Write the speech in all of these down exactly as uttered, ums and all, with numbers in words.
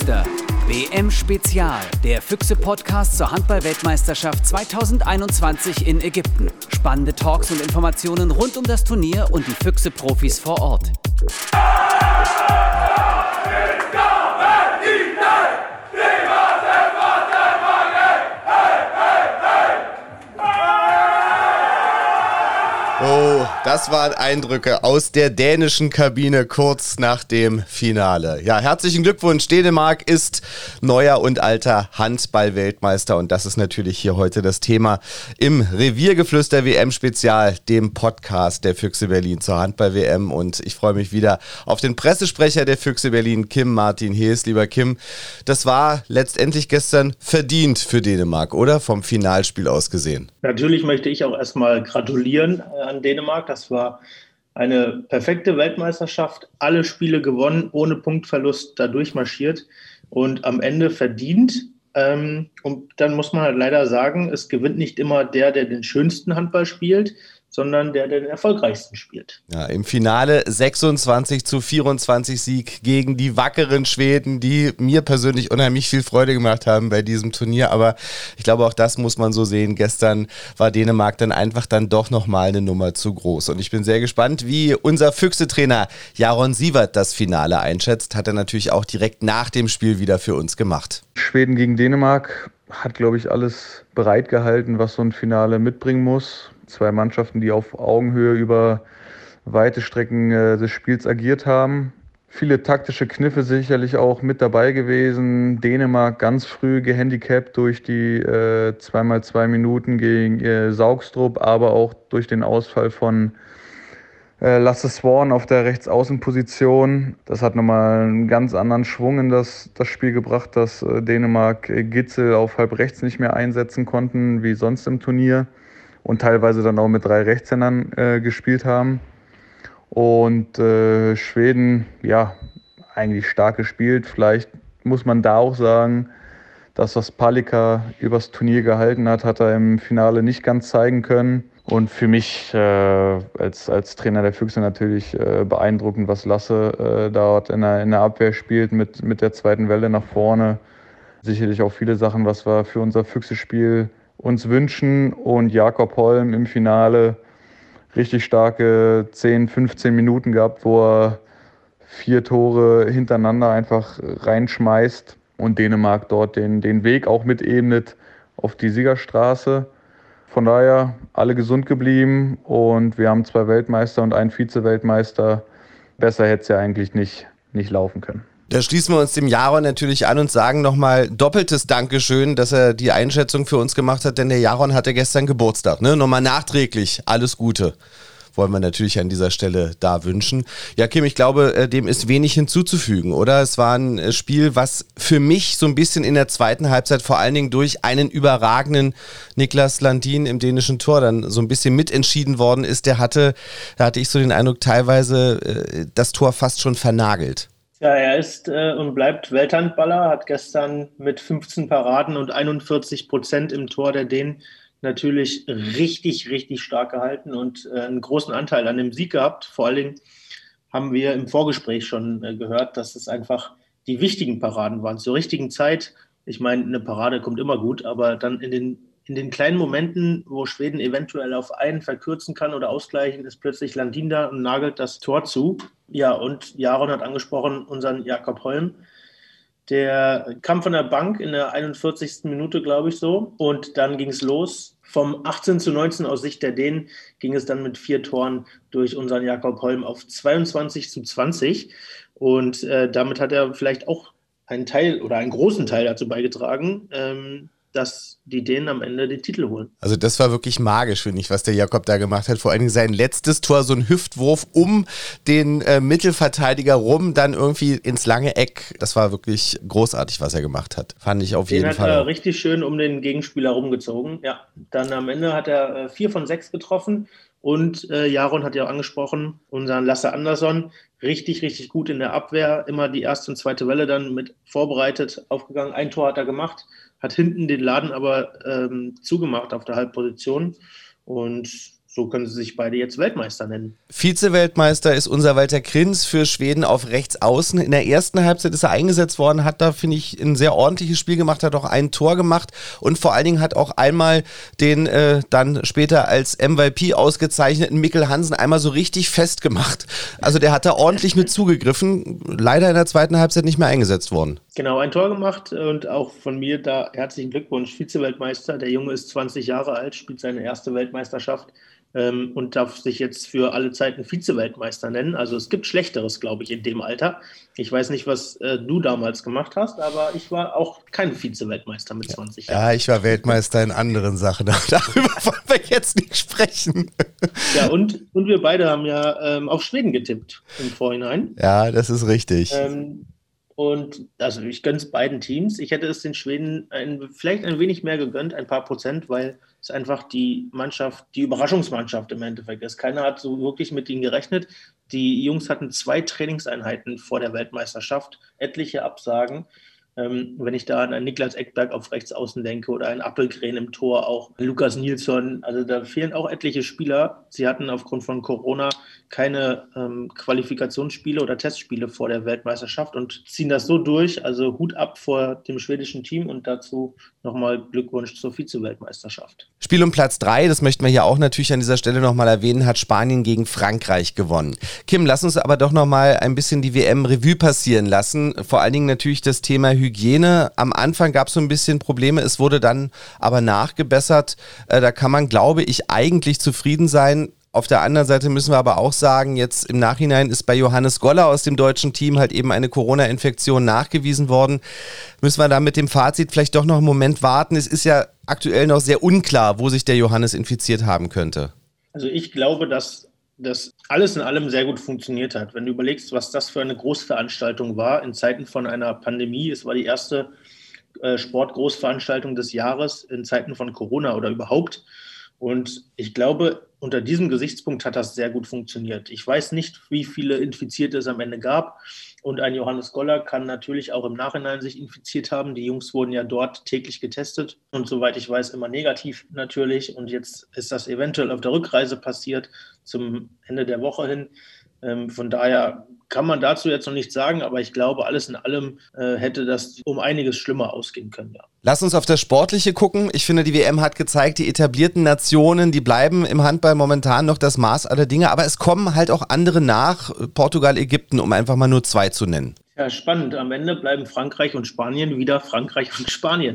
Geflüster W M-Spezial, der Füchse-Podcast zur Handball-Weltmeisterschaft zweitausendeinundzwanzig in Ägypten. Spannende Talks und Informationen rund um das Turnier und die Füchse-Profis vor Ort. Oh, das waren Eindrücke aus der dänischen Kabine kurz nach dem Finale. Ja, herzlichen Glückwunsch. Dänemark ist neuer und alter Handball-Weltmeister und das ist natürlich hier heute das Thema im Reviergeflüster W M-Spezial, dem Podcast der Füchse Berlin zur Handball-W M, und ich freue mich wieder auf den Pressesprecher der Füchse Berlin, Kim Martin Hees. Lieber Kim, das war letztendlich gestern verdient für Dänemark, oder? Vom Finalspiel aus gesehen. Natürlich möchte ich auch erstmal gratulieren an Dänemark. Das war eine perfekte Weltmeisterschaft. Alle Spiele gewonnen, ohne Punktverlust da durchmarschiert und am Ende verdient. Ähm, und dann muss man halt leider sagen, es gewinnt nicht immer der, der den schönsten Handball spielt, sondern der, der den erfolgreichsten spielt. Ja, im Finale sechsundzwanzig zu vierundzwanzig Sieg gegen die wackeren Schweden, die mir persönlich unheimlich viel Freude gemacht haben bei diesem Turnier. Aber ich glaube, auch das muss man so sehen. Gestern war Dänemark dann einfach dann doch nochmal eine Nummer zu groß. Und ich bin sehr gespannt, wie unser Füchse-Trainer Jaron Sievert das Finale einschätzt. Hat er natürlich auch direkt nach dem Spiel wieder für uns gemacht. Schweden gegen Dänemark hat, glaube ich, alles bereitgehalten, was so ein Finale mitbringen muss. Zwei Mannschaften, die auf Augenhöhe über weite Strecken äh, des Spiels agiert haben. Viele taktische Kniffe sicherlich auch mit dabei gewesen. Dänemark ganz früh gehandicapt durch die äh, zwei mal zwei Minuten gegen äh, Saugstrup, aber auch durch den Ausfall von äh, Lasse Swan auf der Rechtsaußenposition. Das hat nochmal einen ganz anderen Schwung in das, das Spiel gebracht, dass äh, Dänemark äh, Gitzel auf halb rechts nicht mehr einsetzen konnten, wie sonst im Turnier. Und teilweise dann auch mit drei Rechtshändern äh, gespielt haben. Und äh, Schweden, ja, eigentlich stark gespielt. Vielleicht muss man da auch sagen, dass was Palikka übers Turnier gehalten hat, hat er im Finale nicht ganz zeigen können. Und für mich äh, als, als Trainer der Füchse natürlich äh, beeindruckend, was Lasse äh, dort in der, in der Abwehr spielt mit, mit der zweiten Welle nach vorne. Sicherlich auch viele Sachen, was wir für unser Füchse-Spiel uns wünschen, und Jakob Holm im Finale richtig starke zehn, fünfzehn Minuten gehabt, wo er vier Tore hintereinander einfach reinschmeißt und Dänemark dort den, den Weg auch mitebnet auf die Siegerstraße. Von daher alle gesund geblieben und wir haben zwei Weltmeister und einen Vize-Weltmeister. Besser hätte es ja eigentlich nicht, nicht laufen können. Da schließen wir uns dem Jaron natürlich an und sagen nochmal doppeltes Dankeschön, dass er die Einschätzung für uns gemacht hat, denn der Jaron hatte gestern Geburtstag. Ne? Nochmal nachträglich alles Gute wollen wir natürlich an dieser Stelle da wünschen. Ja, Kim, ich glaube, dem ist wenig hinzuzufügen, oder? Es war ein Spiel, was für mich so ein bisschen in der zweiten Halbzeit vor allen Dingen durch einen überragenden Niklas Landin im dänischen Tor dann so ein bisschen mitentschieden worden ist. Der hatte, da hatte ich so den Eindruck, teilweise das Tor fast schon vernagelt. Ja, er ist äh, und bleibt Welthandballer, hat gestern mit fünfzehn Paraden und einundvierzig Prozent im Tor der Dänen natürlich richtig, richtig stark gehalten und äh, einen großen Anteil an dem Sieg gehabt. Vor allen Dingen haben wir im Vorgespräch schon äh, gehört, dass es einfach die wichtigen Paraden waren, zur richtigen Zeit. Ich meine, eine Parade kommt immer gut, aber dann in den In den kleinen Momenten, wo Schweden eventuell auf einen verkürzen kann oder ausgleichen, ist plötzlich Landin da und nagelt das Tor zu. Ja, und Jaron hat angesprochen unseren Jakob Holm. Der kam von der Bank in der einundvierzigsten Minute, glaube ich so. Und dann ging es los. Vom achtzehn zu neunzehn aus Sicht der Dänen ging es dann mit vier Toren durch unseren Jakob Holm auf zweiundzwanzig zu zwanzig. Und äh, damit hat er vielleicht auch einen Teil oder einen großen Teil dazu beigetragen, ähm, dass die Dänen am Ende den Titel holen. Also das war wirklich magisch, finde ich, was der Jakob da gemacht hat. Vor allen Dingen sein letztes Tor, so ein Hüftwurf um den äh, Mittelverteidiger rum, dann irgendwie ins lange Eck. Das war wirklich großartig, was er gemacht hat. Fand ich auf den jeden hat Fall. Er richtig schön um den Gegenspieler rumgezogen. Ja, dann am Ende hat er äh, vier von sechs getroffen. Und äh, Jaron hat ja auch angesprochen, unseren Lasse Andersson, richtig, richtig gut in der Abwehr. Immer die erste und zweite Welle dann mit vorbereitet aufgegangen. Ein Tor hat er gemacht, hat hinten den Laden aber ähm, zugemacht auf der Halbposition. Und so können sie sich beide jetzt Weltmeister nennen. Vize-Weltmeister ist unser Walter Krins für Schweden auf rechts außen. In der ersten Halbzeit ist er eingesetzt worden, hat da, finde ich, ein sehr ordentliches Spiel gemacht, hat auch ein Tor gemacht und vor allen Dingen hat auch einmal den äh, dann später als M V P ausgezeichneten Mikkel Hansen einmal so richtig festgemacht. Also der hat da ordentlich mit zugegriffen, leider in der zweiten Halbzeit nicht mehr eingesetzt worden. Genau, ein Tor gemacht und auch von mir da herzlichen Glückwunsch, Vize-Weltmeister. Der Junge ist zwanzig Jahre alt, spielt seine erste Weltmeisterschaft ähm, und darf sich jetzt für alle Zeiten Vize-Weltmeister nennen. Also es gibt Schlechteres, glaube ich, in dem Alter. Ich weiß nicht, was äh, du damals gemacht hast, aber ich war auch kein Vize-Weltmeister mit zwanzig Jahren. Ja, ich war Weltmeister in anderen Sachen. Darüber wollen wir jetzt nicht sprechen. Ja, und, und wir beide haben ja ähm, auf Schweden getippt im Vorhinein. Ja, das ist richtig. Ähm, Und also ich gönne es beiden Teams. Ich hätte es den Schweden ein, vielleicht ein wenig mehr gegönnt, ein paar Prozent, weil es einfach die Mannschaft, die Überraschungsmannschaft im Endeffekt ist. Keiner hat so wirklich mit ihnen gerechnet. Die Jungs hatten zwei Trainingseinheiten vor der Weltmeisterschaft, etliche Absagen. Ähm, wenn ich da an einen Niklas Ekberg auf rechts außen denke oder einen Appelgren im Tor, auch Lukas Nilsson, also da fehlen auch etliche Spieler. Sie hatten aufgrund von Corona keine ähm, Qualifikationsspiele oder Testspiele vor der Weltmeisterschaft und ziehen das so durch, also Hut ab vor dem schwedischen Team und dazu nochmal Glückwunsch zur Vize-Weltmeisterschaft. Spiel um Platz drei, das möchten wir hier auch natürlich an dieser Stelle nochmal erwähnen, hat Spanien gegen Frankreich gewonnen. Kim, lass uns aber doch nochmal ein bisschen die W M-Revue passieren lassen. Vor allen Dingen natürlich das Thema Hygiene. Am Anfang gab es so ein bisschen Probleme, es wurde dann aber nachgebessert. Äh, da kann man, glaube ich, eigentlich zufrieden sein. Auf der anderen Seite müssen wir aber auch sagen, jetzt im Nachhinein ist bei Johannes Goller aus dem deutschen Team halt eben eine Corona-Infektion nachgewiesen worden. Müssen wir da mit dem Fazit vielleicht doch noch einen Moment warten? Es ist ja aktuell noch sehr unklar, wo sich der Johannes infiziert haben könnte. Also ich glaube, dass das alles in allem sehr gut funktioniert hat. Wenn du überlegst, was das für eine Großveranstaltung war in Zeiten von einer Pandemie, es war die erste äh, Sportgroßveranstaltung des Jahres in Zeiten von Corona oder überhaupt. Und ich glaube, unter diesem Gesichtspunkt hat das sehr gut funktioniert. Ich weiß nicht, wie viele Infizierte es am Ende gab. Und ein Johannes Goller kann natürlich auch im Nachhinein sich infiziert haben. Die Jungs wurden ja dort täglich getestet und soweit ich weiß, immer negativ natürlich. Und jetzt ist das eventuell auf der Rückreise passiert, zum Ende der Woche hin. Ähm, von daher kann man dazu jetzt noch nichts sagen, aber ich glaube, alles in allem äh, hätte das um einiges schlimmer ausgehen können, ja. Lass uns auf das Sportliche gucken. Ich finde, die W M hat gezeigt, die etablierten Nationen, die bleiben im Handball momentan noch das Maß aller Dinge, aber es kommen halt auch andere nach, Portugal, Ägypten, um einfach mal nur zwei zu nennen. Ja, spannend. Am Ende bleiben Frankreich und Spanien wieder Frankreich und Spanien.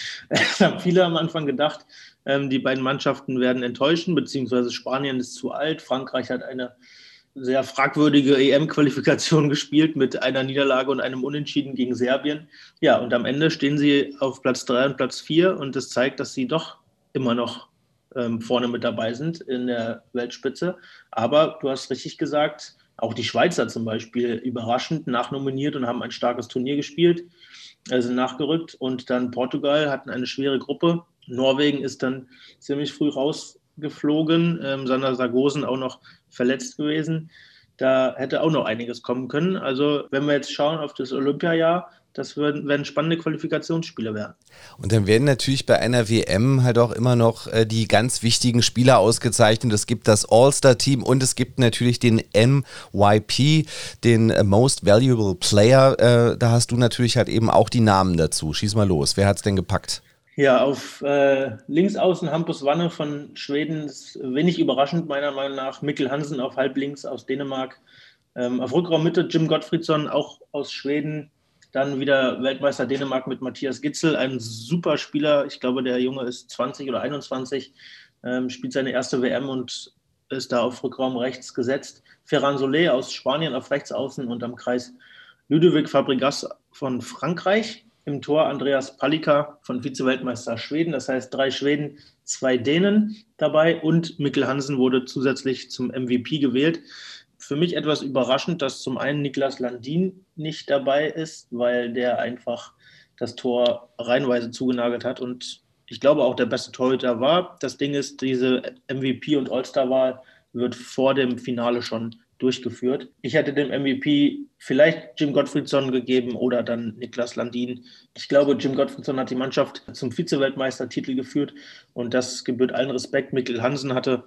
Es haben viele am Anfang gedacht, ähm, die beiden Mannschaften werden enttäuschen, beziehungsweise Spanien ist zu alt, Frankreich hat eine sehr fragwürdige E M-Qualifikation gespielt mit einer Niederlage und einem Unentschieden gegen Serbien. Ja, und am Ende stehen sie auf Platz drei und Platz vier und das zeigt, dass sie doch immer noch ähm, vorne mit dabei sind in der Weltspitze. Aber du hast richtig gesagt, auch die Schweizer zum Beispiel überraschend nachnominiert und haben ein starkes Turnier gespielt, also nachgerückt. Und dann Portugal hatten eine schwere Gruppe. Norwegen ist dann ziemlich früh rausgeflogen. Ähm, Sander Sargosen auch noch verletzt gewesen. Da hätte auch noch einiges kommen können. Also wenn wir jetzt schauen auf das Olympiajahr, das werden, werden spannende Qualifikationsspiele werden. Und dann werden natürlich bei einer W M halt auch immer noch äh, die ganz wichtigen Spieler ausgezeichnet. Es gibt das All-Star-Team und es gibt natürlich den M Y P, den äh, Most Valuable Player. Äh, da hast du natürlich halt eben auch die Namen dazu. Schieß mal los. Wer hat's denn gepackt? Ja, auf äh, links außen Hampus Wanne von Schweden, ist wenig überraschend meiner Meinung nach. Mikkel Hansen auf halblinks aus Dänemark. Ähm, auf Rückraummitte Jim Gottfriedson, auch aus Schweden. Dann wieder Weltmeister Dänemark mit Matthias Gitzel, ein super Spieler. Ich glaube, der Junge ist zwanzig oder einundzwanzig, ähm, spielt seine erste W M und ist da auf Rückraum rechts gesetzt. Ferran Solé aus Spanien auf rechts außen und am Kreis Ludovic Fabregas von Frankreich. Im Tor Andreas Palika von Vize-Weltmeister Schweden. Das heißt, drei Schweden, zwei Dänen dabei und Mikkel Hansen wurde zusätzlich zum M V P gewählt. Für mich etwas überraschend, dass zum einen Niklas Landin nicht dabei ist, weil der einfach das Tor reihenweise zugenagelt hat und ich glaube auch der beste Torhüter war. Das Ding ist, diese M V P- und All-Star-Wahl wird vor dem Finale schon durchgeführt. Ich hätte dem M V P vielleicht Jim Gottfriedson gegeben oder dann Niklas Landin. Ich glaube, Jim Gottfriedson hat die Mannschaft zum Vize-Weltmeistertitel geführt und das gebührt allen Respekt. Mikkel Hansen hatte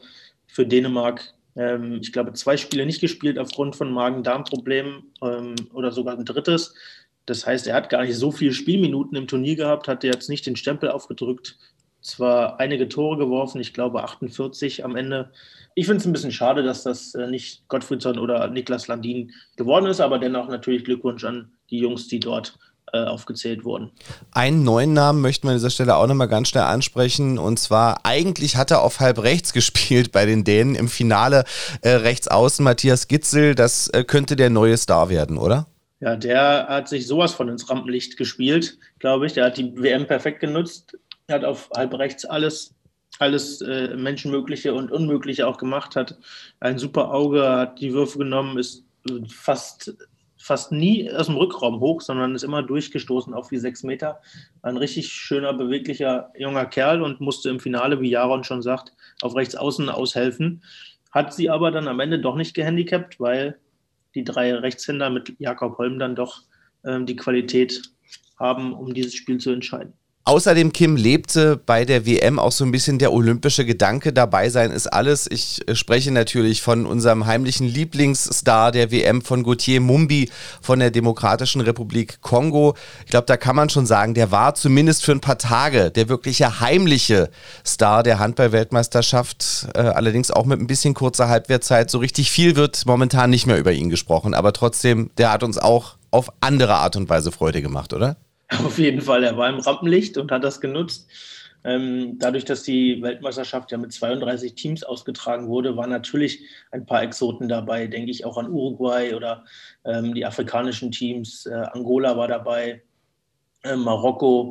für Dänemark, ähm, ich glaube, zwei Spiele nicht gespielt aufgrund von Magen-Darm-Problemen ähm, oder sogar ein drittes. Das heißt, er hat gar nicht so viele Spielminuten im Turnier gehabt, hatte jetzt nicht den Stempel aufgedrückt. Zwar einige Tore geworfen, ich glaube achtundvierzig am Ende. Ich finde es ein bisschen schade, dass das nicht Gottfriedson oder Niklas Landin geworden ist, aber dennoch natürlich Glückwunsch an die Jungs, die dort äh, aufgezählt wurden. Einen neuen Namen möchten wir an dieser Stelle auch nochmal ganz schnell ansprechen, und zwar eigentlich hat er auf halb rechts gespielt bei den Dänen, im Finale äh, rechts außen Matthias Gitzel. Das äh, könnte der neue Star werden, oder? Ja, der hat sich sowas von ins Rampenlicht gespielt, glaube ich. Der hat die W M perfekt genutzt. Er hat auf halb rechts alles, alles äh, Menschenmögliche und Unmögliche auch gemacht, hat ein super Auge, hat die Würfe genommen, ist fast, fast nie aus dem Rückraum hoch, sondern ist immer durchgestoßen auf die sechs Meter. Ein richtig schöner, beweglicher junger Kerl und musste im Finale, wie Jaron schon sagt, auf rechts außen aushelfen. Hat sie aber dann am Ende doch nicht gehandicapt, weil die drei Rechtshänder mit Jakob Holm dann doch ähm, die Qualität haben, um dieses Spiel zu entscheiden. Außerdem, Kim, lebte bei der W M auch so ein bisschen der olympische Gedanke. Dabei sein ist alles. Ich spreche natürlich von unserem heimlichen Lieblingsstar der W M, von Gauthier Mumbi von der Demokratischen Republik Kongo. Ich glaube, da kann man schon sagen, der war zumindest für ein paar Tage der wirkliche heimliche Star der Handball-Weltmeisterschaft. Äh, allerdings auch mit ein bisschen kurzer Halbwertszeit. So richtig viel wird momentan nicht mehr über ihn gesprochen. Aber trotzdem, der hat uns auch auf andere Art und Weise Freude gemacht, oder? Auf jeden Fall, er war im Rampenlicht und hat das genutzt. Ähm, dadurch, dass die Weltmeisterschaft ja mit zweiunddreißig Teams ausgetragen wurde, waren natürlich ein paar Exoten dabei, denke ich auch an Uruguay oder ähm, die afrikanischen Teams. Äh, Angola war dabei, äh, Marokko.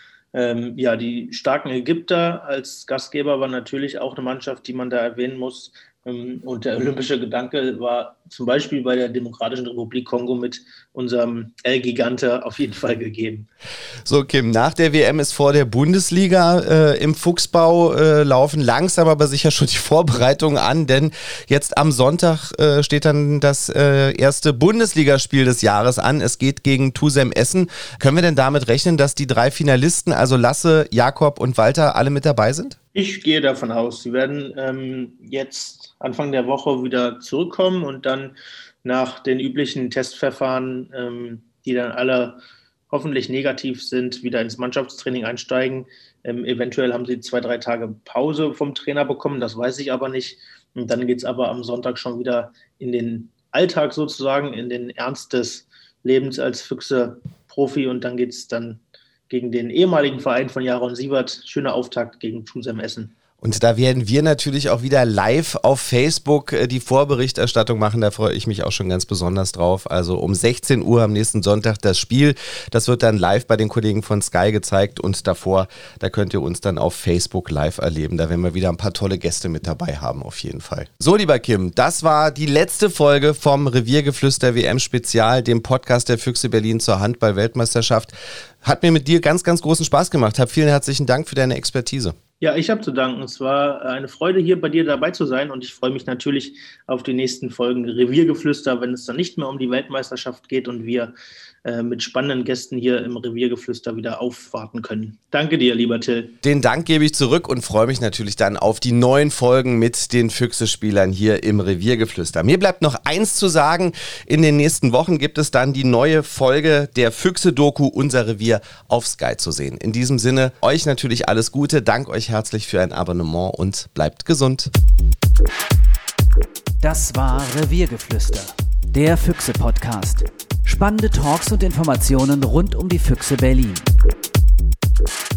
Ähm, ja, die starken Ägypter als Gastgeber war natürlich auch eine Mannschaft, die man da erwähnen muss. Und der olympische Gedanke war zum Beispiel bei der Demokratischen Republik Kongo mit unserem El-Gigante auf jeden Fall gegeben. So, Kim, nach der W M ist vor der Bundesliga äh, im Fuchsbau äh, laufen langsam aber sicher schon die Vorbereitungen an, denn jetzt am Sonntag äh, steht dann das äh, erste Bundesligaspiel des Jahres an. Es geht gegen Tusem Essen. Können wir denn damit rechnen, dass die drei Finalisten, also Lasse, Jakob und Walter, alle mit dabei sind? Ich gehe davon aus, sie werden ähm, jetzt Anfang der Woche wieder zurückkommen und dann nach den üblichen Testverfahren, ähm, die dann alle hoffentlich negativ sind, wieder ins Mannschaftstraining einsteigen. Ähm, eventuell haben sie zwei, drei Tage Pause vom Trainer bekommen, das weiß ich aber nicht. Und dann geht es aber am Sonntag schon wieder in den Alltag sozusagen, in den Ernst des Lebens als Füchse-Profi, und dann geht es dann gegen den ehemaligen Verein von Jaron Siebert. Schöner Auftakt gegen Tusem Essen. Und da werden wir natürlich auch wieder live auf Facebook die Vorberichterstattung machen. Da freue ich mich auch schon ganz besonders drauf. Also um sechzehn Uhr am nächsten Sonntag das Spiel. Das wird dann live bei den Kollegen von Sky gezeigt. Und davor, da könnt ihr uns dann auf Facebook live erleben. Da werden wir wieder ein paar tolle Gäste mit dabei haben, auf jeden Fall. So, lieber Kim, das war die letzte Folge vom Reviergeflüster W M-Spezial, dem Podcast der Füchse Berlin zur Handball-Weltmeisterschaft. Hat mir mit dir ganz, ganz großen Spaß gemacht. Hab vielen herzlichen Dank für deine Expertise. Ja, ich habe zu danken. Es war eine Freude, hier bei dir dabei zu sein, und ich freue mich natürlich auf die nächsten Folgen Reviergeflüster, wenn es dann nicht mehr um die Weltmeisterschaft geht und wir äh, mit spannenden Gästen hier im Reviergeflüster wieder aufwarten können. Danke dir, lieber Till. Den Dank gebe ich zurück und freue mich natürlich dann auf die neuen Folgen mit den Füchse-Spielern hier im Reviergeflüster. Mir bleibt noch eins zu sagen: In den nächsten Wochen gibt es dann die neue Folge der Füchse-Doku Unser Revier auf Sky zu sehen. In diesem Sinne, euch natürlich alles Gute, danke euch herzlich für ein Abonnement und bleibt gesund. Das war Reviergeflüster, der Füchse-Podcast. Spannende Talks und Informationen rund um die Füchse Berlin.